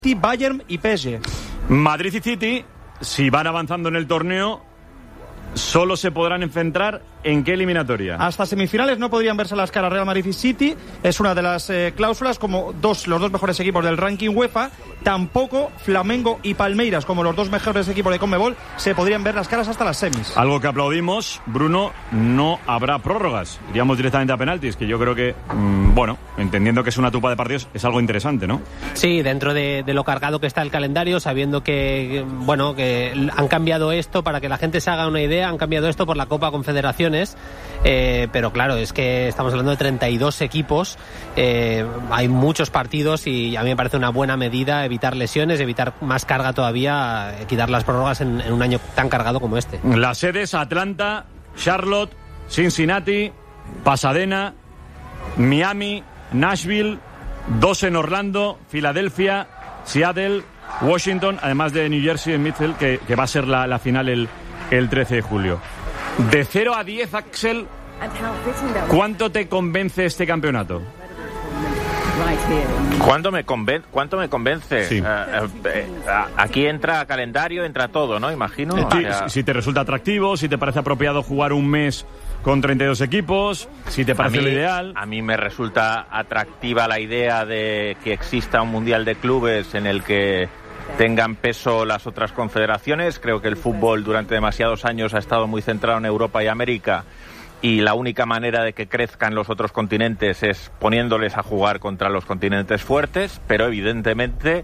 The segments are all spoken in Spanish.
Bayern y PSG. Madrid y City, si van avanzando en el torneo, solo se podrán enfrentar ¿en qué eliminatoria? Hasta semifinales no podrían verse las caras Real Madrid y City. Es una de las cláusulas, como los dos mejores equipos del ranking UEFA. Tampoco Flamengo y Palmeiras, como los dos mejores equipos de Conmebol, se podrían ver las caras hasta las semis. Algo que aplaudimos, Bruno, no habrá prórrogas. Iríamos directamente a penaltis, que yo creo que, bueno, entendiendo que es una tupa de partidos, es algo interesante, ¿no? Sí, dentro de lo cargado que está el calendario, sabiendo que, bueno, que han cambiado esto, para que la gente se haga una idea, han cambiado esto por la Copa Confederaciones, pero claro, es que estamos hablando de 32 equipos, hay muchos partidos y a mí me parece una buena medida evitar lesiones, evitar más carga todavía, quitar las prórrogas en un año tan cargado como este. Las sedes: Atlanta, Charlotte, Cincinnati, Pasadena, Miami, Nashville, 2 en Orlando, Filadelfia, Seattle, Washington, además de New Jersey en Mitchell, que va a ser la final el 13 de julio. De 0 a 10, Axel, ¿cuánto te convence este campeonato? ¿Cuánto me convence? Sí. Aquí entra calendario, entra todo, ¿no? Imagino. Si te resulta atractivo, si te parece apropiado jugar un mes con 32 equipos, si te parece lo ideal. A mí me resulta atractiva la idea de que exista un mundial de clubes en el que tengan peso las otras confederaciones. Creo que el fútbol durante demasiados años ha estado muy centrado en Europa y América, y la única manera de que crezcan los otros continentes es poniéndoles a jugar contra los continentes fuertes, pero evidentemente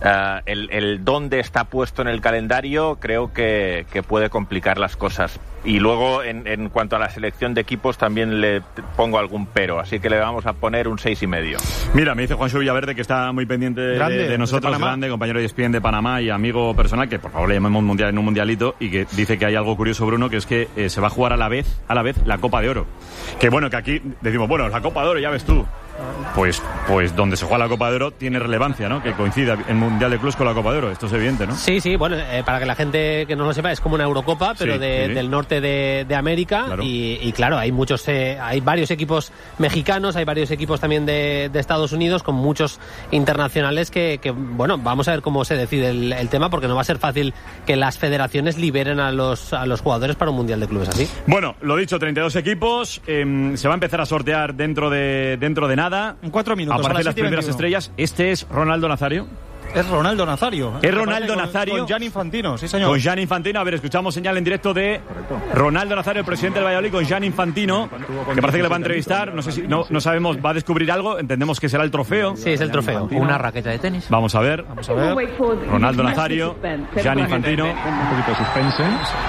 el dónde está puesto en el calendario creo que puede complicar las cosas. Y luego en cuanto a la selección de equipos también le pongo algún pero, así que le vamos a poner un 6,5. Mira, me dice Juancho Villaverde, que está muy pendiente de nosotros, grande, compañero de ESPN de Panamá y amigo personal, que por favor le llamemos mundial en un mundialito, y que dice que hay algo curioso, Bruno, que es que se va a jugar a la vez la Copa de Oro. Que bueno, que aquí decimos, bueno, la Copa de Oro, ya ves tú. Pues donde se juega la Copa de Oro tiene relevancia, ¿no? Que coincida el Mundial de Clubes con la Copa de Oro. Esto es evidente, ¿no? Sí, bueno, para que la gente que no lo sepa, es como una Eurocopa, pero sí. Del norte de América. Claro. Y claro, hay varios equipos mexicanos, hay varios equipos también de Estados Unidos, con muchos internacionales que bueno, vamos a ver cómo se decide el tema, porque no va a ser fácil que las federaciones liberen a los jugadores para un Mundial de Clubes así. Bueno, lo dicho, 32 equipos, se va a empezar a sortear dentro de nada. En 4 minutos. Aparecen las primeras estrellas. Este es Ronaldo Nazario. Es Ronaldo Nazario. Es Ronaldo Nazario. Con Gianni Infantino, sí señor. Con Gianni Infantino. A ver, escuchamos señal en directo de Ronaldo Nazario, el presidente del Valladolid, con Gianni Infantino, que parece que le va a entrevistar. No sé si no sabemos, va a descubrir algo. Entendemos que será el trofeo. Sí, es el trofeo. Una raqueta de tenis. Vamos a ver. Ronaldo Nazario, Gianni Infantino. Un poquito de suspense.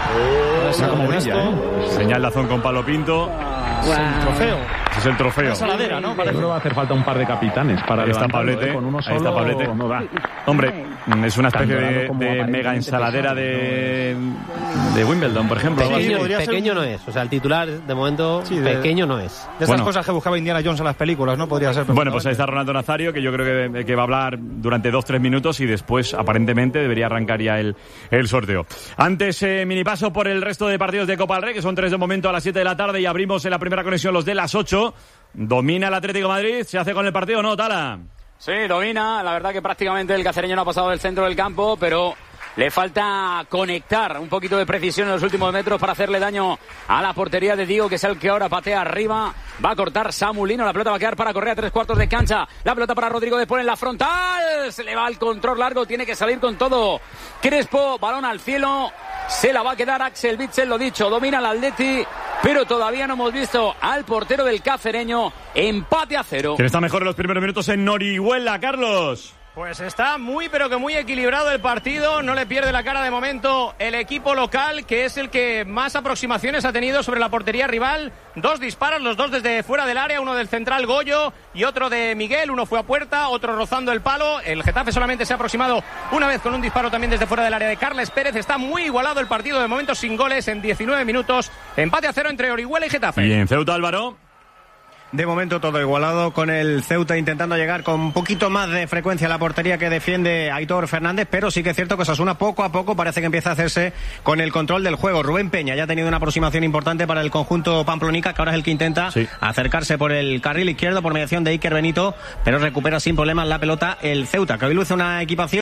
Como brilla, Señal Dazón con Pablo Pinto. Es el trofeo. Ese es el trofeo. Saladera, ¿no? Pero va a hacer falta un par de capitanes para ahí está Pablete. Con uno solo, ahí está Pablete. No da. Hombre, es una especie de mega ensaladera de Wimbledon, por ejemplo. Pequeño no es. O sea, el titular, de momento, pequeño no es. De esas cosas que buscaba Indiana Jones en las películas, ¿no? Podría ser. Bueno, pues ahí está Ronaldo Nazario, que yo creo que va a hablar durante 2-3 minutos y después, aparentemente, debería arrancar ya el sorteo. Antes, mini paso por el resto de partidos de Copa del Rey, que son 3 de momento a las 7 de la tarde, y abrimos en la primera conexión los de las 8. Domina el Atlético de Madrid. ¿Se hace con el partido o no, Tala? Sí, domina. La verdad que prácticamente el cacereño no ha pasado del centro del campo, pero le falta conectar un poquito de precisión en los últimos metros para hacerle daño a la portería de Diego, que es el que ahora patea arriba. Va a cortar Samulino. La pelota va a quedar para Correa, 3/4 de cancha. La pelota para Rodrigo de Paul en la frontal. Se le va el control largo. Tiene que salir con todo Crespo. Balón al cielo. Se la va a quedar Axel Witsel, lo dicho. Domina el Atleti, pero todavía no hemos visto al portero del cacereño. Empate a 0. ¿Quién está mejor en los primeros minutos en Orihuela, Carlos? Pues está muy equilibrado el partido, no le pierde la cara de momento el equipo local, que es el que más aproximaciones ha tenido sobre la portería rival. 2 disparos, los 2 desde fuera del área, uno del central Goyo y otro de Miguel, uno fue a puerta, otro rozando el palo. El Getafe solamente se ha aproximado una vez con un disparo también desde fuera del área de Carles Pérez. Está muy igualado el partido, de momento sin goles en 19 minutos, empate a 0 entre Orihuela y Getafe. Y en Ceuta, Álvaro. De momento todo igualado, con el Ceuta intentando llegar con un poquito más de frecuencia a la portería que defiende Aitor Fernández, pero sí que es cierto que Osasuna poco a poco parece que empieza a hacerse con el control del juego. Rubén Peña ya ha tenido una aproximación importante para el conjunto pamplonica, que ahora es el que intenta acercarse por el carril izquierdo por mediación de Iker Benito, pero recupera sin problemas la pelota el Ceuta, que hoy luce una equipación